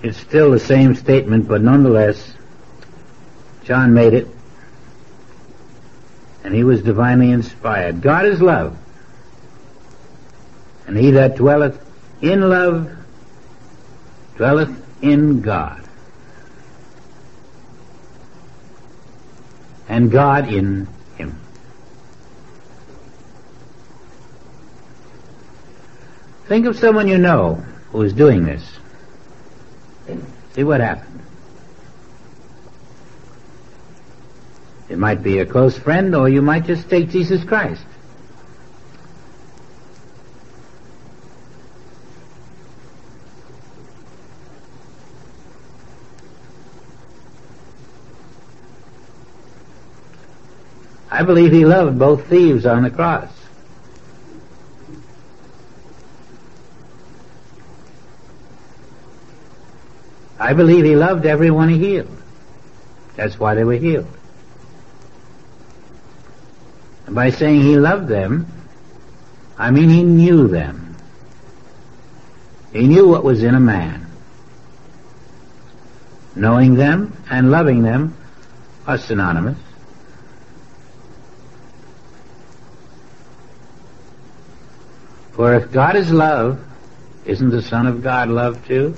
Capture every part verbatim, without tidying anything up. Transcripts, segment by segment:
It's still the same statement, but nonetheless, John made it, and he was divinely inspired. God is love, and he that dwelleth in love dwelleth in God, and God in him. Think of someone you know who is doing this. See what happens. It might be a close friend, or you might just take Jesus Christ. I believe he loved both thieves on the cross. I believe he loved everyone he healed. That's why they were healed. And by saying he loved them, I mean he knew them. He knew what was in a man. Knowing them and loving them are synonymous. For if God is love, isn't the Son of God love too?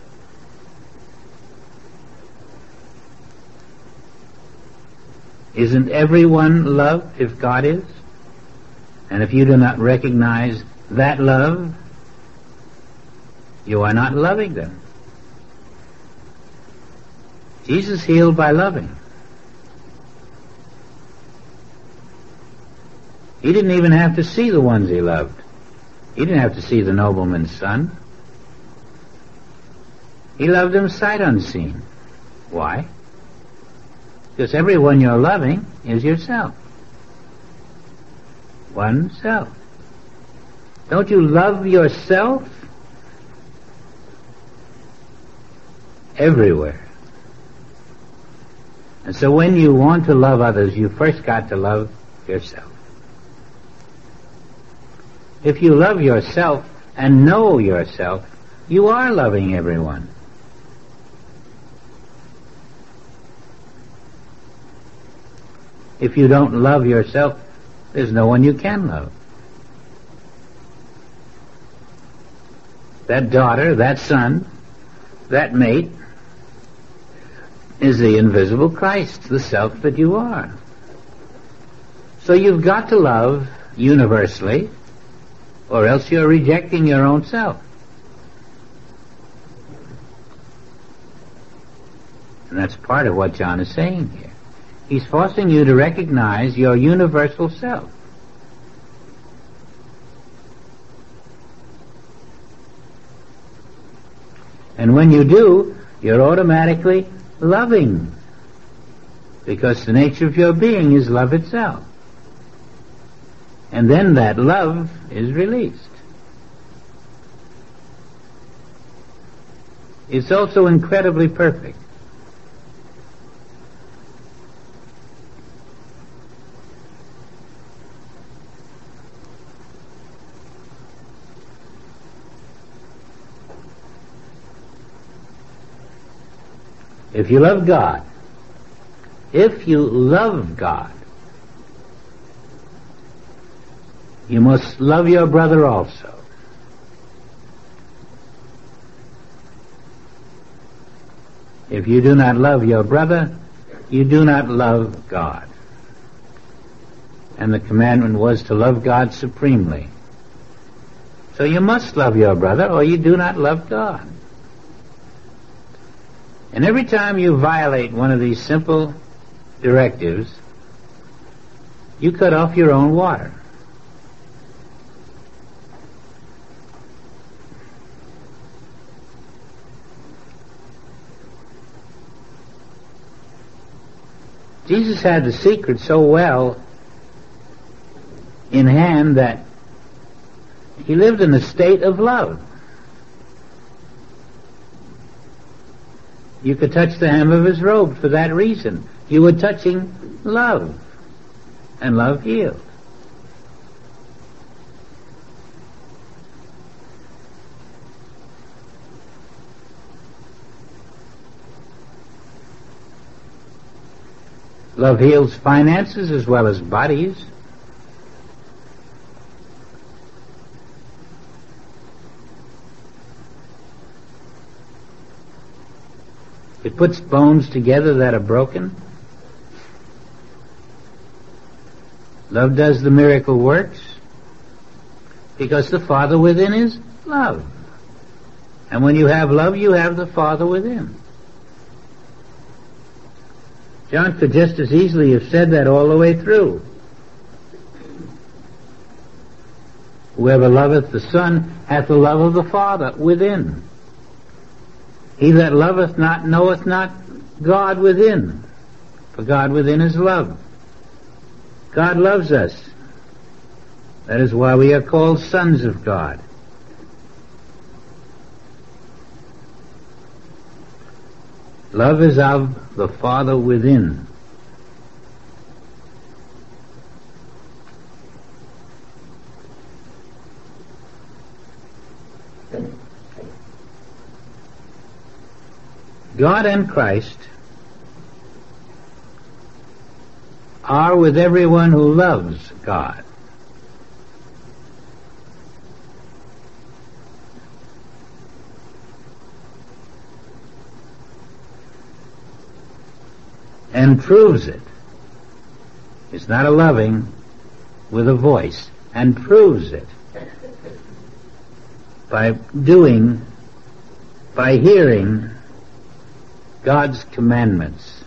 Isn't everyone loved if God is? And if you do not recognize that love, you are not loving them. Jesus healed by loving. He didn't even have to see the ones he loved. He didn't have to see the nobleman's son. He loved them sight unseen. Why? Because everyone you're loving is yourself. One self. Don't you love yourself? Everywhere. And so when you want to love others, you first got to love yourself. If you love yourself and know yourself, you are loving everyone. If you don't love yourself, there's no one you can love. That daughter, that son, that mate is the invisible Christ, the self that you are. So you've got to love universally, or else you're rejecting your own self. And that's part of what John is saying here. He's forcing you to recognize your universal self. And when you do, you're automatically loving, because the nature of your being is love itself. And then that love is released. It's also incredibly perfect. If you love God, if you love God, you must love your brother also. If you do not love your brother, you do not love God. And the commandment was to love God supremely. So you must love your brother, or you do not love God. And every time you violate one of these simple directives, you cut off your own water. Jesus had the secret so well in hand that he lived in a state of love. You could touch the hem of his robe for that reason. You were touching love, and love healed. Love heals finances as well as bodies. It puts bones together that are broken. Love does the miracle works because the Father within is love. And when you have love, you have the Father within. John could just as easily have said that all the way through. Whoever loveth the Son hath the love of the Father within. He that loveth not knoweth not God within, for God within is love. God loves us. That is why we are called sons of God. Love is of the Father within. God and Christ are with everyone who loves God. And proves it. It's not a loving with a voice, and proves it by doing, by hearing God's commandments.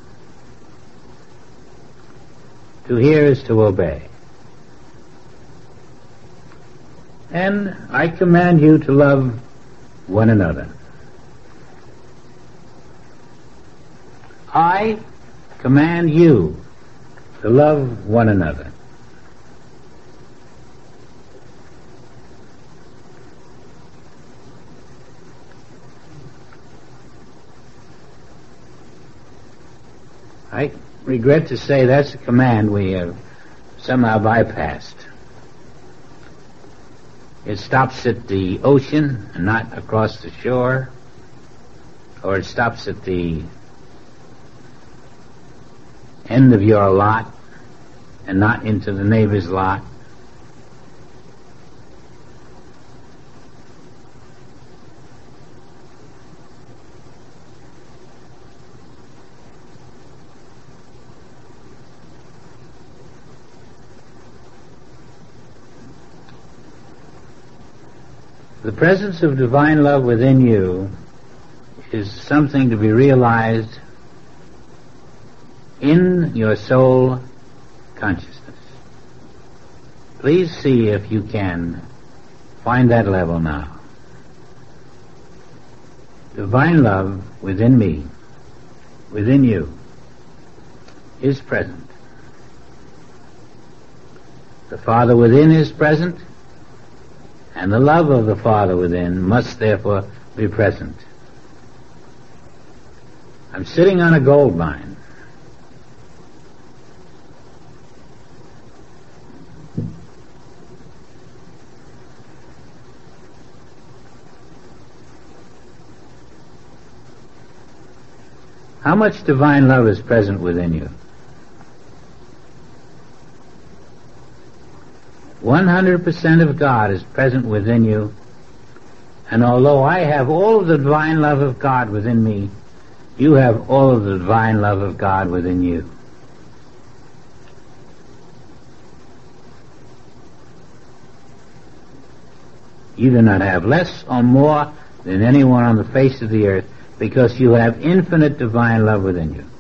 To hear is to obey. And I command you to love one another. I command you to love one another. I regret to say that's a command we have somehow bypassed. It stops at the ocean and not across the shore, or it stops at the end of your lot and not into the neighbor's lot. The presence of divine love within you is something to be realized in your soul consciousness. Please see if you can find that level now. Divine love within me, within you, is present. The Father within is present, and the love of the Father within must therefore be present. I'm sitting on a gold mine. How much divine love is present within you? one hundred percent of God is present within you, and although I have all of the divine love of God within me, you have all of the divine love of God within you. You do not have less or more than anyone on the face of the earth, because you have infinite divine love within you.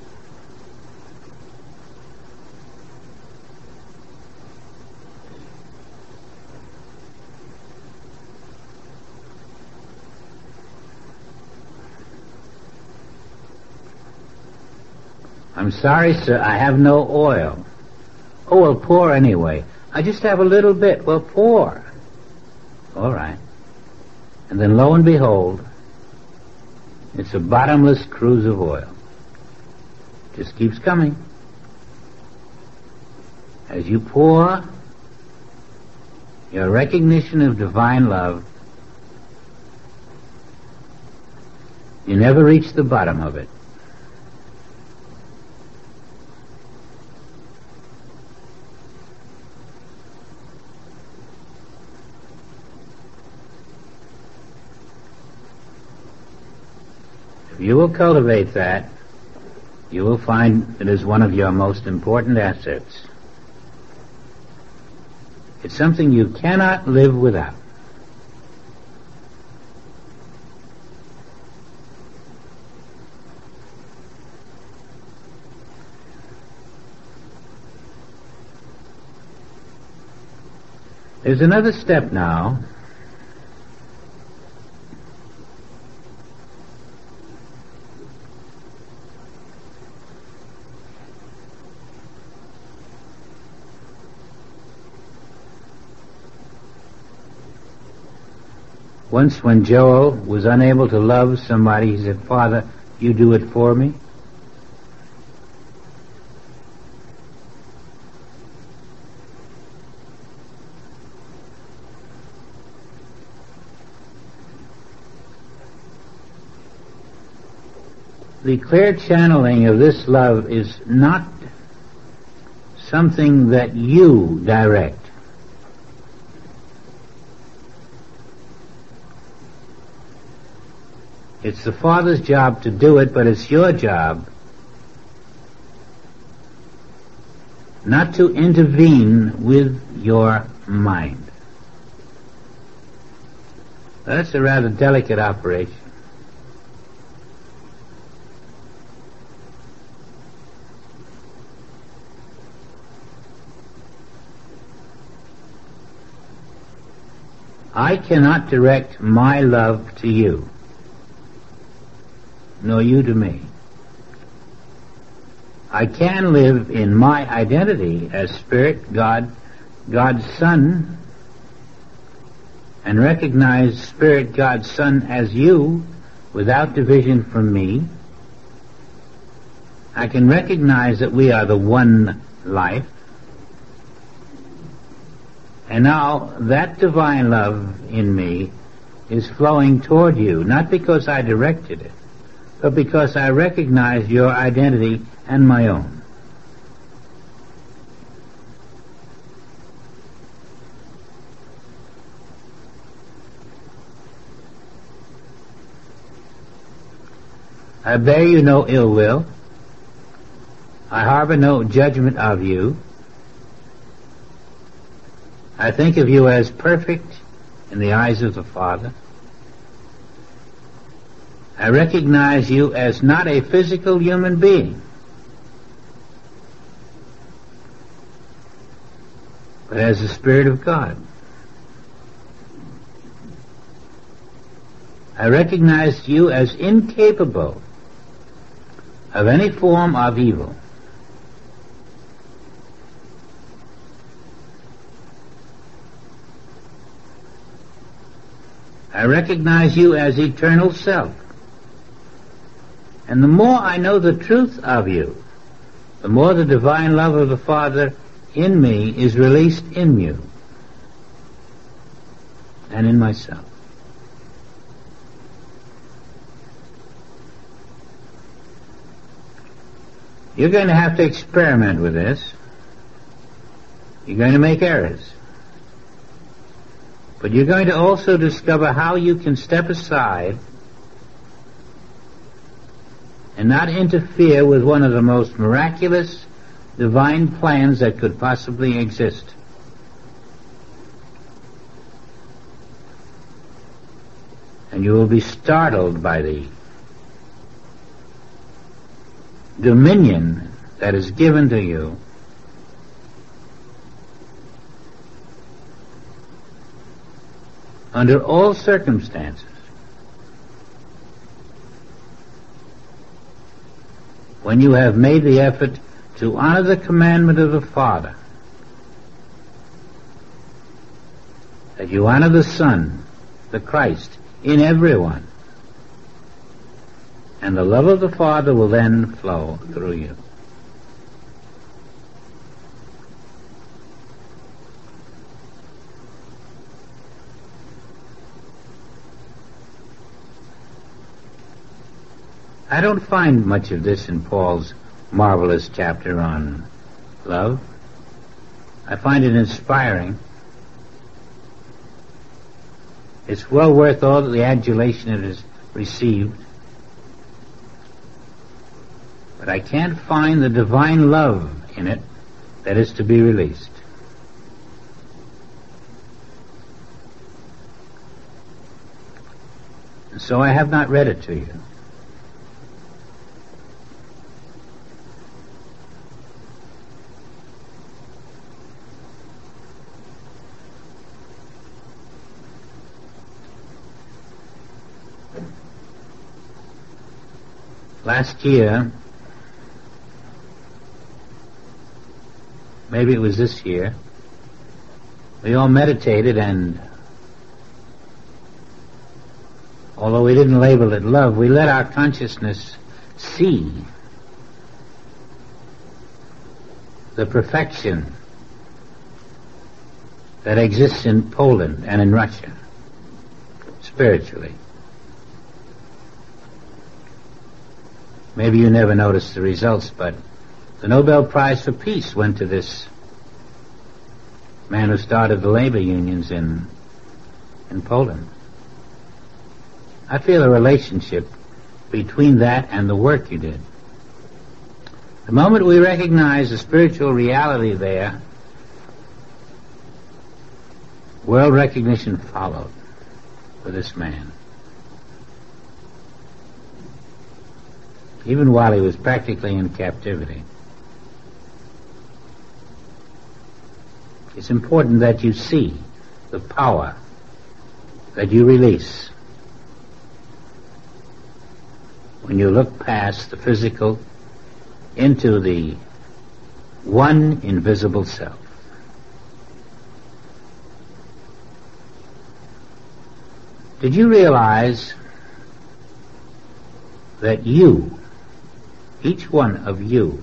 I'm sorry, sir, I have no oil. Oh, well, pour anyway. I just have a little bit. Well, pour. All right. And then lo and behold, it's a bottomless cruise of oil. Just keeps coming. As you pour your recognition of divine love, you never reach the bottom of it. If you will cultivate that, you will find it is one of your most important assets. It's something you cannot live without. There's another step now. Once when Joel was unable to love somebody, he said, "Father, you do it for me." The clear channeling of this love is not something that you direct. It's the Father's job to do it, but it's your job not to intervene with your mind. That's a rather delicate operation. I cannot direct my love to you, nor you to me. I can live in my identity as Spirit, God, God's Son, and recognize Spirit, God's Son, as you without division from me. I can recognize that we are the one life. And now that divine love in me is flowing toward you, not because I directed it, but because I recognize your identity and my own. I bear you no ill will. I harbor no judgment of you. I think of you as perfect in the eyes of the Father. I recognize you as not a physical human being, but as the Spirit of God. I recognize you as incapable of any form of evil. I recognize you as eternal self. And the more I know the truth of you, the more the divine love of the Father in me is released in you and in myself. You're going to have to experiment with this. You're going to make errors. But you're going to also discover how you can step aside and not interfere with one of the most miraculous divine plans that could possibly exist. And you will be startled by the dominion that is given to you under all circumstances. When you have made the effort to honor the commandment of the Father, that you honor the Son, the Christ, in everyone, and the love of the Father will then flow through you. I don't find much of this in Paul's marvelous chapter on love. I find it inspiring. It's well worth all the adulation it has received. but I can't find the divine love in it that is to be released. And so I have not read it to you. Last year, maybe it was this year, we all meditated, and although we didn't label it love, we let our consciousness see the perfection that exists in Poland and in Russia, spiritually. Maybe you never noticed the results, but the Nobel Prize for Peace went to this man who started the labor unions in in Poland. I feel a relationship between that and the work you did. The moment we recognize the spiritual reality there, world recognition followed for this man. Even while he was practically in captivity. It's important that you see the power that you release when you look past the physical into the one invisible self. Did you realize that you, each one of you,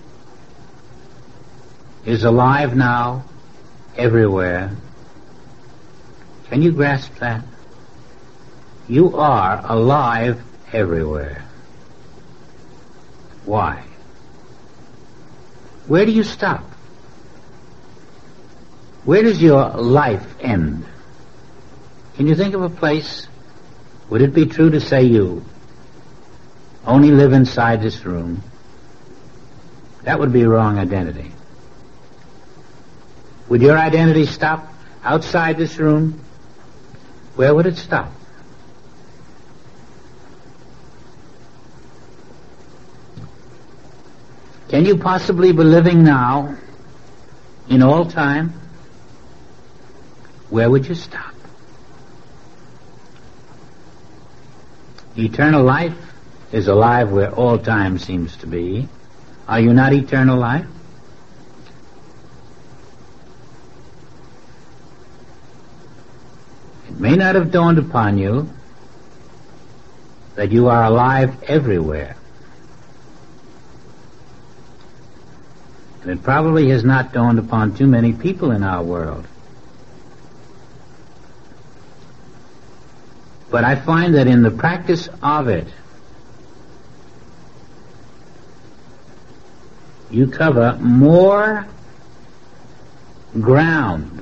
is alive now, everywhere? Can you grasp that? You are alive everywhere. Why? Where do you stop? Where does your life end? Can you think of a place? Would it be true to say you only live inside this room? That would be a wrong identity. Would your identity stop outside this room? Where would it stop? Can you possibly be living now in all time? Where would you stop? Eternal life is alive where all time seems to be. Are you not eternal life? It may not have dawned upon you that you are alive everywhere. And it probably has not dawned upon too many people in our world. But I find that in the practice of it, you cover more ground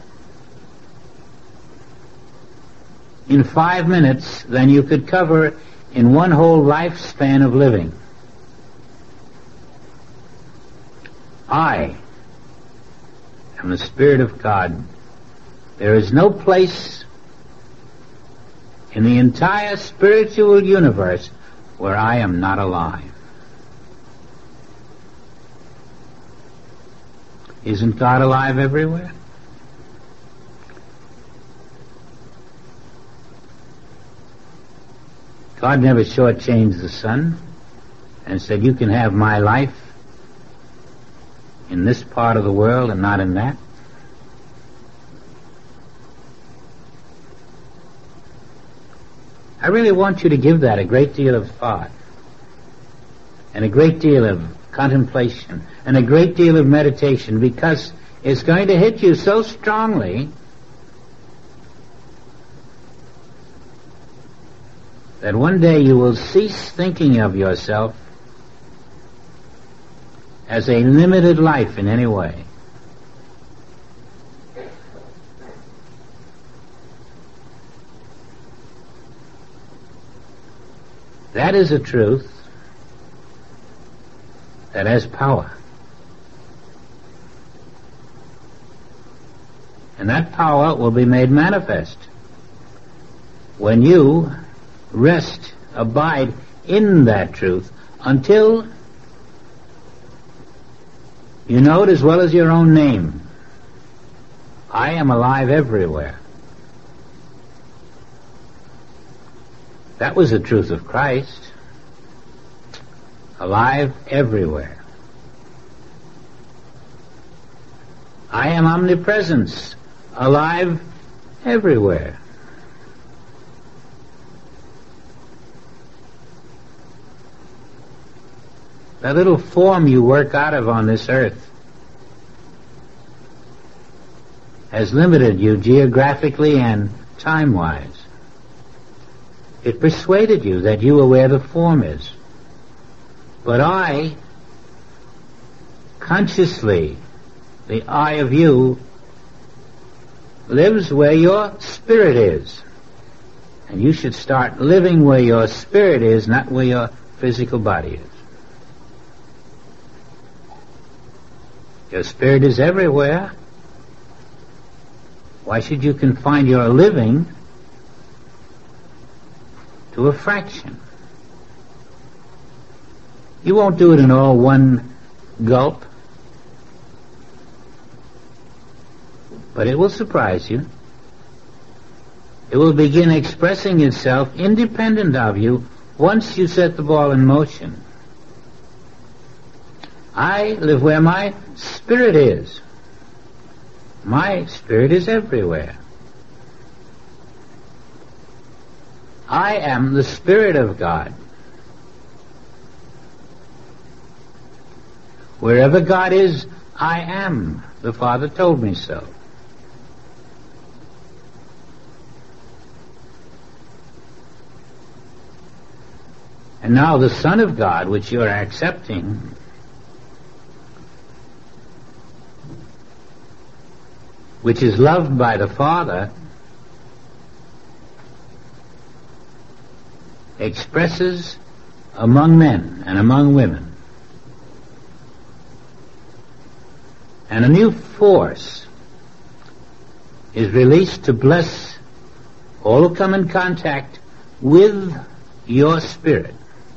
in five minutes than you could cover in one whole lifespan of living. I am the Spirit of God. There is no place in the entire spiritual universe where I am not alive. Isn't God alive everywhere? God never shortchanged the sun and said, you can have my life in this part of the world and not in that. I really want you to give that a great deal of thought and a great deal of contemplation and a great deal of meditation, because it's going to hit you so strongly that one day you will cease thinking of yourself as a limited life in any way. That is a truth that has power. And that power will be made manifest when you rest, abide in that truth until you know it as well as your own name. I am alive everywhere. That was the truth of Christ. Alive everywhere. I am omnipresence. Alive everywhere. That little form you work out of on this earth has limited you geographically and time-wise. It persuaded you that you are where the form is. But I, consciously, the I of you, lives where your spirit is. And you should start living where your spirit is, not where your physical body is. Your spirit is everywhere. Why should you confine your living to a fraction? You won't do it in all one gulp, but it will surprise you. It will begin expressing itself independent of you once you set the ball in motion. I live where my spirit is. My spirit is everywhere. I am the Spirit of God. Wherever God is, I am. The Father told me so. And now the Son of God, which you are accepting, which is loved by the Father, expresses among men and among women. And a new force is released to bless all who come in contact with your spirit.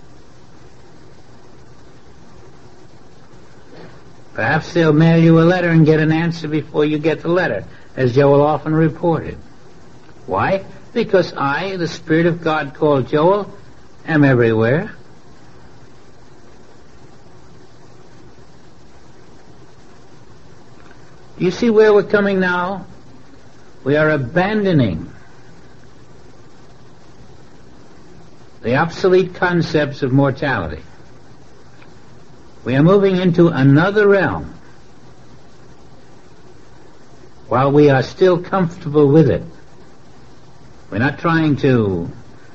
Perhaps they'll mail you a letter and get an answer before you get the letter, as Joel often reported. Why? Because I, the Spirit of God called Joel, am everywhere. Do you see where we're coming now? We are abandoning the obsolete concepts of mortality. We are moving into another realm while we are still comfortable with it. We're not trying to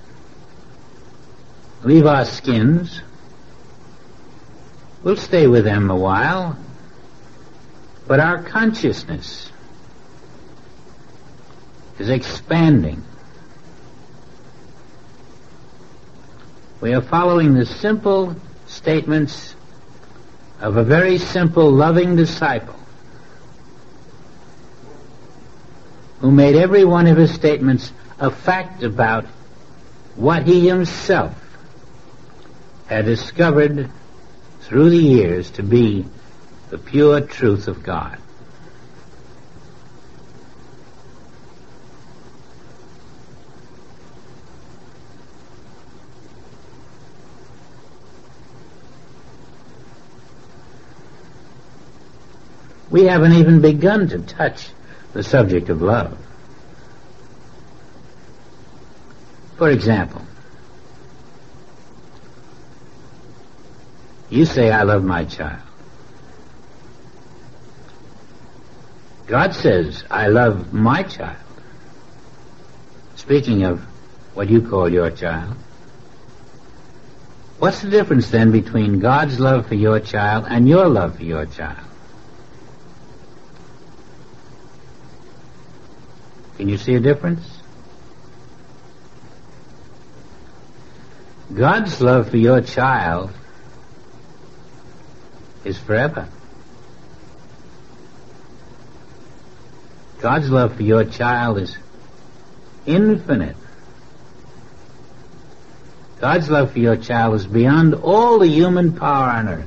leave our skins. We'll stay with them a while, but our consciousness is expanding. We are following the simple statements of a very simple, loving disciple who made every one of his statements a fact about what he himself had discovered through the years to be the pure truth of God. We haven't even begun to touch the subject of love. For example, you say, I love my child. God says, I love my child. Speaking of what you call your child, what's the difference then between God's love for your child and your love for your child? Can you see a difference? God's love for your child is forever. God's love for your child is infinite. God's love for your child is beyond all the human power on earth.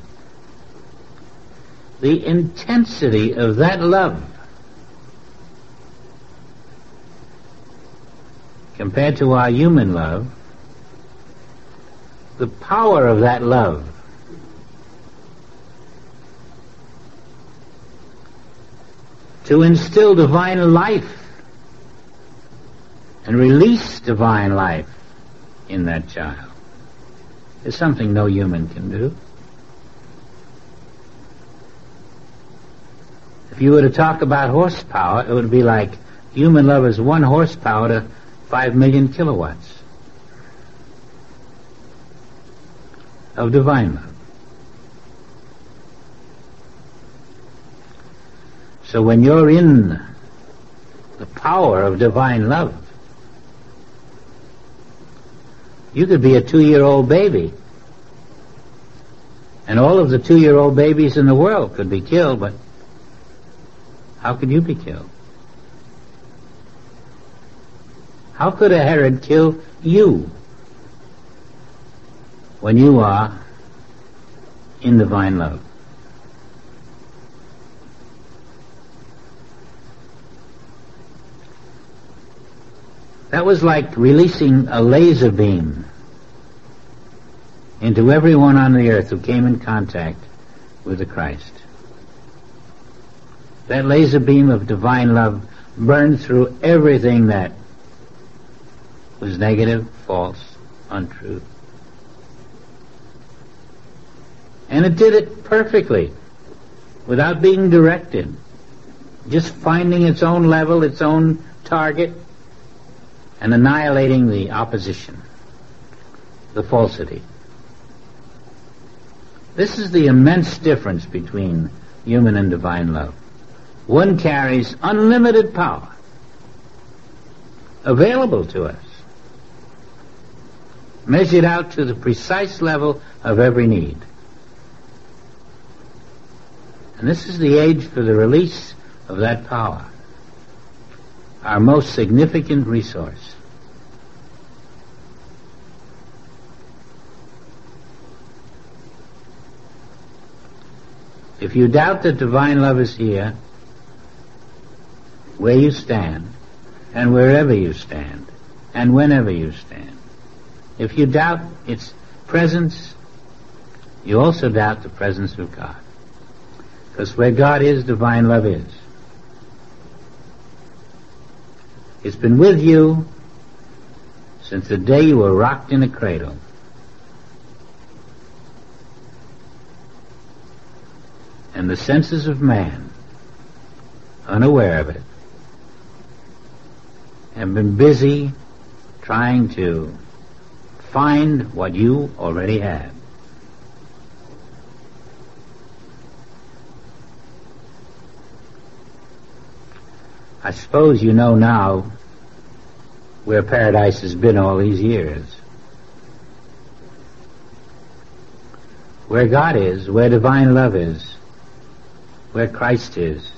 The intensity of that love compared to our human love, the power of that love to instill divine life and release divine life in that child is something no human can do. If you were to talk about horsepower, it would be like human love is one horsepower to five million kilowatts of divine love. So when you're in the power of divine love, you could be a two-year-old baby, and all of the two-year-old babies in the world could be killed, but how could you be killed? How could a Herod kill you when you are in divine love? That was like releasing a laser beam into everyone on the earth who came in contact with the Christ. That laser beam of divine love burned through everything that was negative, false, untrue. And it did it perfectly, without being directed, just finding its own level, its own target, and annihilating the opposition, the falsity. This is the immense difference between human and divine love. One carries unlimited power available to us, measured out to the precise level of every need. And this is the age for the release of that power, our most significant resource. If you doubt that divine love is here, where you stand, and wherever you stand, and whenever you stand, if you doubt its presence, you also doubt the presence of God. Because where God is, divine love is. It's been with you since the day you were rocked in a cradle. And the senses of man, unaware of it, have been busy trying to find what you already have. I suppose you know now where paradise has been all these years. Where God is, where divine love is, where Christ is,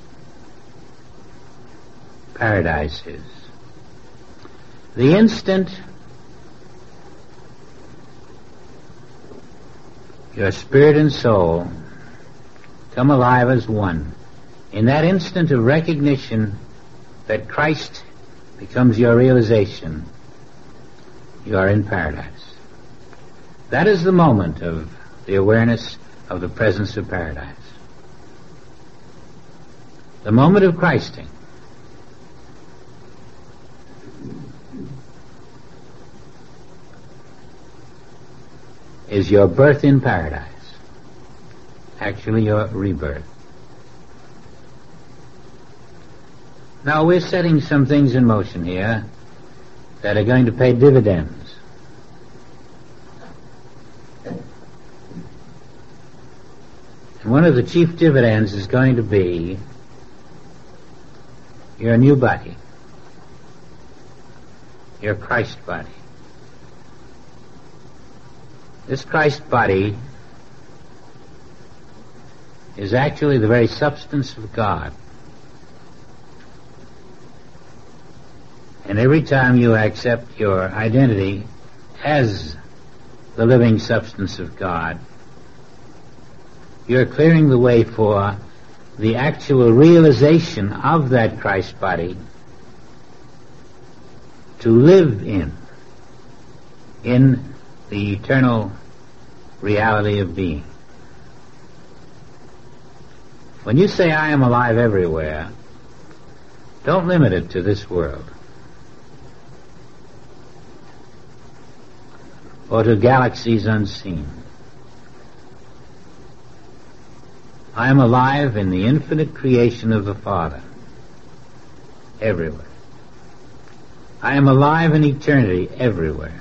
paradise is. The instant your spirit and soul come alive as one, in that instant of recognition that Christ becomes your realization, you are in paradise. That is the moment of the awareness of the presence of paradise. The moment of Christing. Is your birth in paradise. Actually, your rebirth. Now, we're setting some things in motion here that are going to pay dividends. And one of the chief dividends is going to be your new body, your Christ body. This Christ body is actually the very substance of God. And every time you accept your identity as the living substance of God, you're clearing the way for the actual realization of that Christ body to live in, in the eternal reality of being. When you say, I am alive everywhere, don't limit it to this world, or to galaxies unseen. I am alive in the infinite creation of the Father, everywhere. I am alive in eternity, everywhere.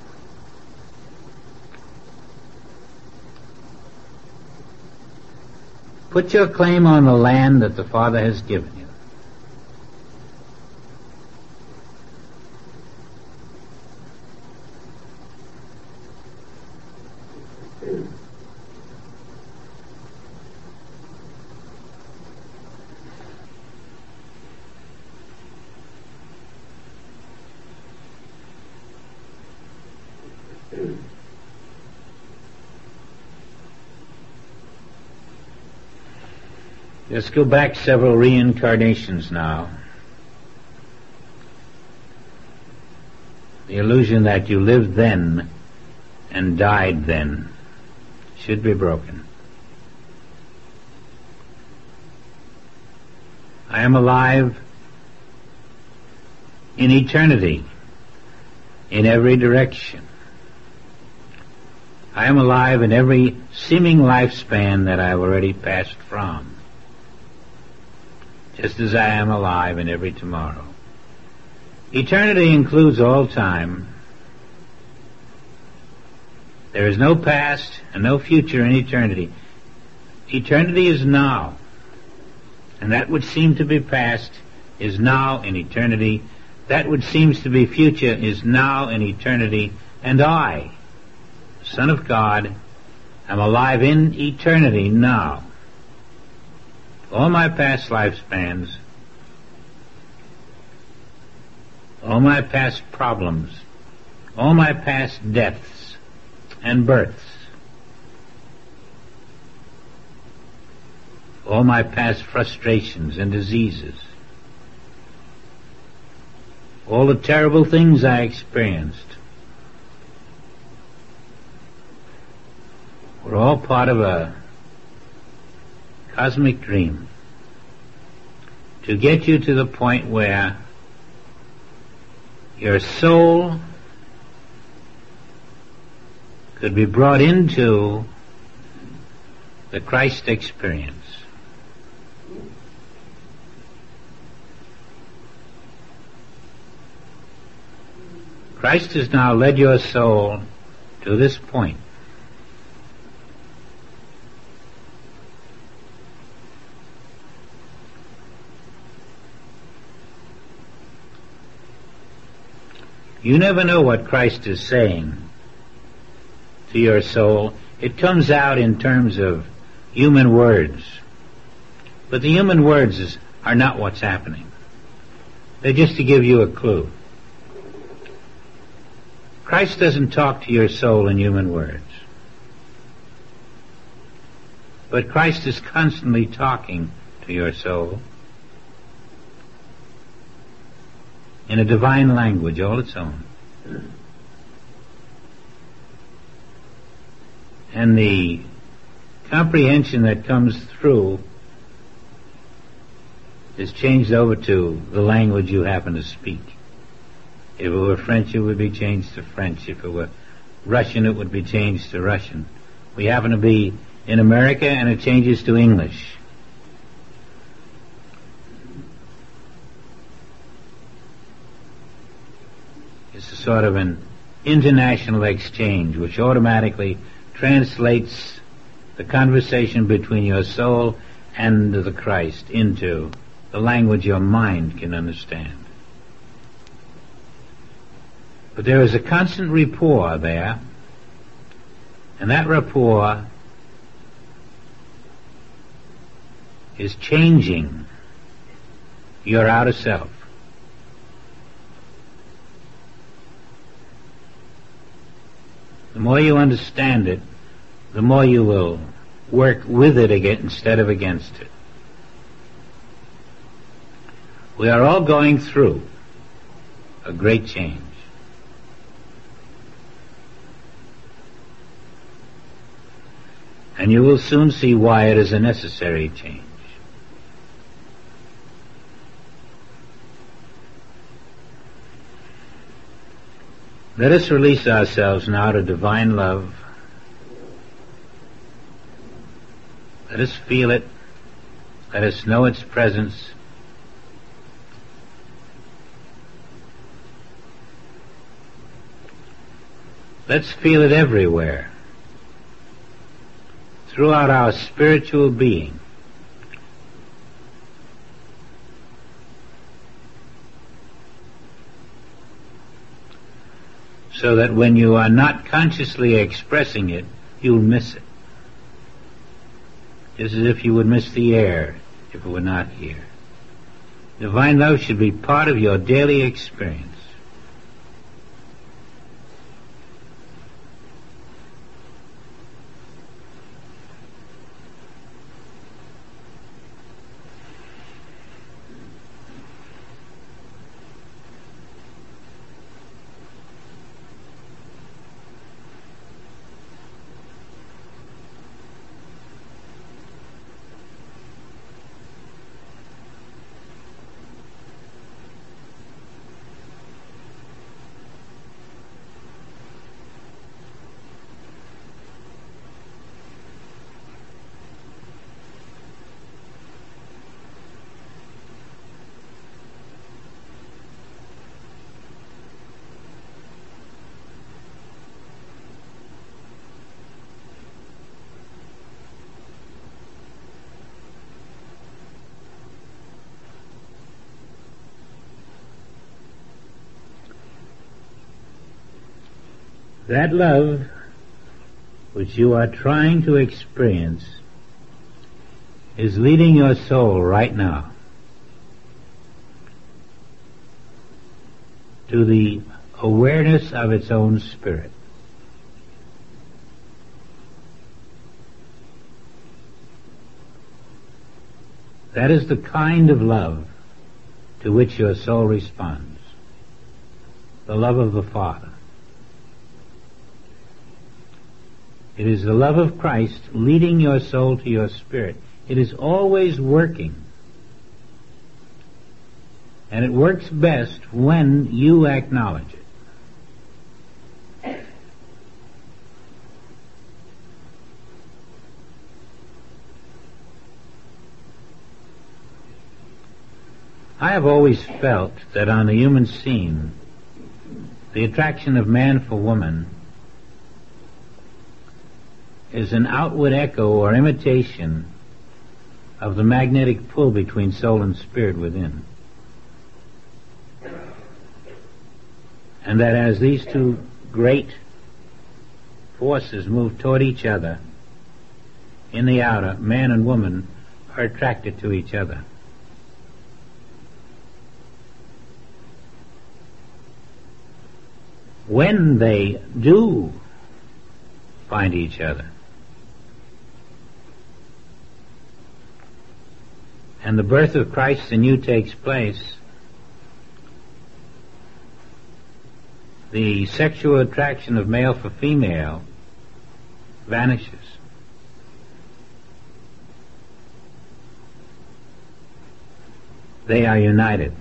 Put your claim on the land that the Father has given you. Let's go back several reincarnations now. The illusion that you lived then and died then should be broken. I am alive in eternity, in every direction. I am alive in every seeming lifespan that I've already passed from, just as I am alive in every tomorrow. Eternity includes all time. There is no past and no future in eternity. Eternity is now, and that which seemed to be past is now in eternity. That which seems to be future is now in eternity, and I, Son of God, am alive in eternity now. All my past lifespans, all my past problems, all my past deaths and births, all my past frustrations and diseases, all the terrible things I experienced, were all part of a cosmic dream to get you to the point where your soul could be brought into the Christ experience. Christ has now led your soul to this point. You never know what Christ is saying to your soul. It comes out in terms of human words. But the human words is, are not what's happening. They're just to give you a clue. Christ doesn't talk to your soul in human words. But Christ is constantly talking to your soul in a divine language all its own. And the comprehension that comes through is changed over to the language you happen to speak. If it were French, it would be changed to French. If it were Russian, it would be changed to Russian. We happen to be in America, and it changes to English. It's a sort of an international exchange which automatically translates the conversation between your soul and the Christ into the language your mind can understand. But there is a constant rapport there, and that rapport is changing your outer self. The more you understand it, the more you will work with it again instead of against it. We are all going through a great change. And you will soon see why it is a necessary change. Let us release ourselves now to divine love. Let us feel it. Let us know its presence. Let's feel it everywhere, throughout our spiritual being. So that when you are not consciously expressing it, you'll miss it. Just as if you would miss the air if it were not here. Divine love should be part of your daily experience. That love which you are trying to experience is leading your soul right now to the awareness of its own spirit. That is the kind of love to which your soul responds, the love of the Father. It is the love of Christ leading your soul to your spirit. It is always working. And it works best when you acknowledge it. I have always felt that on the human scene, the attraction of man for woman is an outward echo or imitation of the magnetic pull between soul and spirit within. And that as these two great forces move toward each other in the outer, man and woman are attracted to each other. When they do find each other, and the birth of Christ in you takes place, the sexual attraction of male for female vanishes. They are united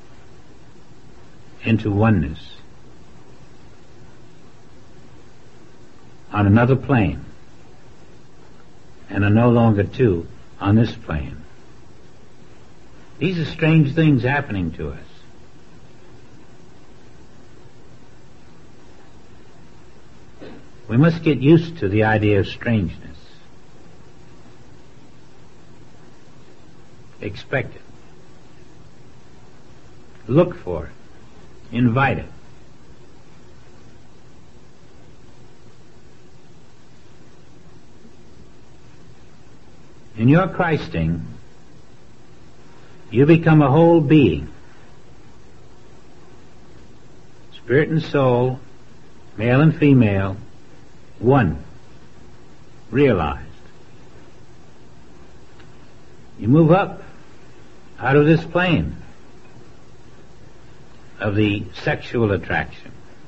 into oneness on another plane, and are no longer two on this plane. These are strange things happening to us. We must get used to the idea of strangeness. Expect it. Look for it. Invite it. In your Christing, you become a whole being. Spirit and soul, male and female, one, realized. You move up out of this plane of the sexual attraction.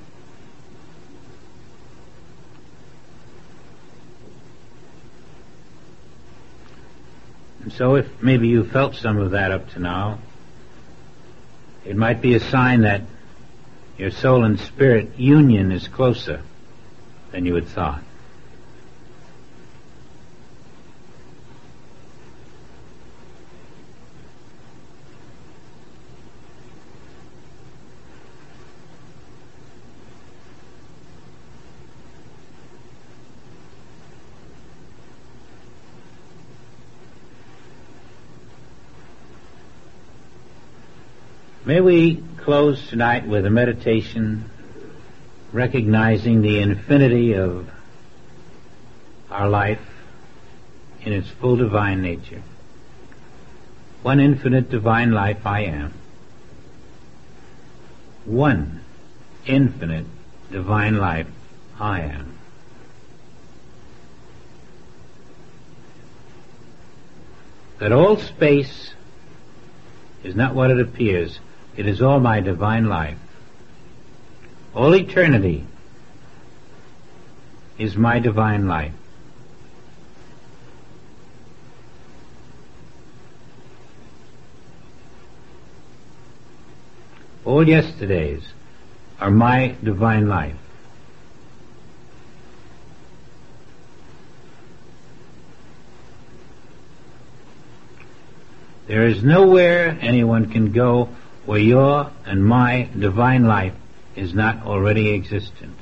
And so if maybe you felt some of that up to now, it might be a sign that your soul and spirit union is closer than you had thought. May we close tonight with a meditation recognizing the infinity of our life in its full divine nature. One infinite divine life I am. One infinite divine life I am. That all space is not what it appears. It is all my divine life. All eternity is my divine life. All yesterdays are my divine life. There is nowhere anyone can go where your and my divine life is not already existent.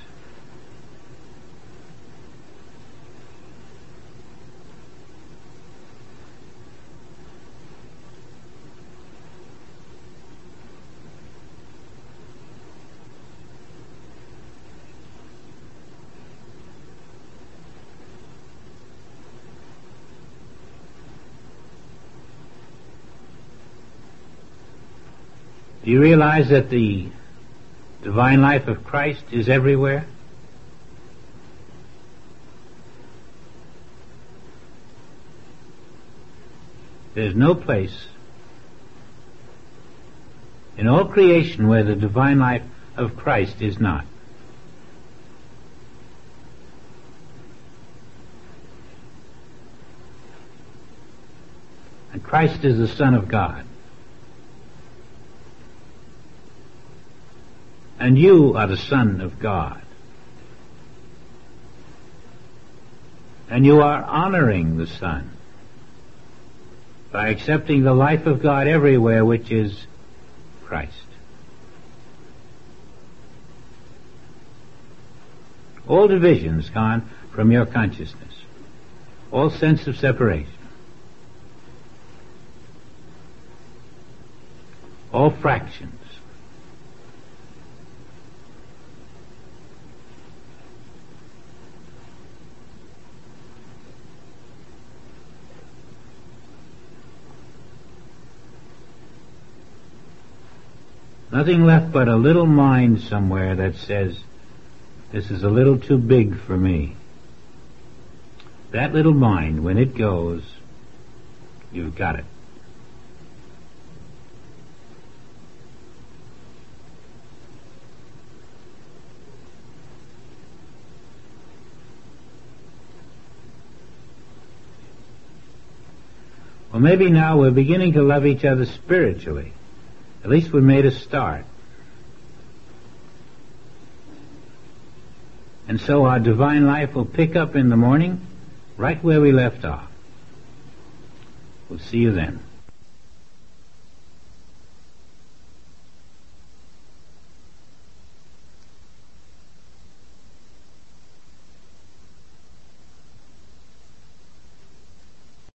Do you realize that the divine life of Christ is everywhere? There's no place in all creation where the divine life of Christ is not. And Christ is the Son of God. And you are the Son of God. And you are honoring the Son by accepting the life of God everywhere, which is Christ. All divisions gone from your consciousness. All sense of separation. All fractions. Nothing left but a little mind somewhere that says, this is a little too big for me. That little mind, when it goes, you've got it. Well, maybe now we're beginning to love each other spiritually. At least we made a start. And so our divine life will pick up in the morning right where we left off. We'll see you then.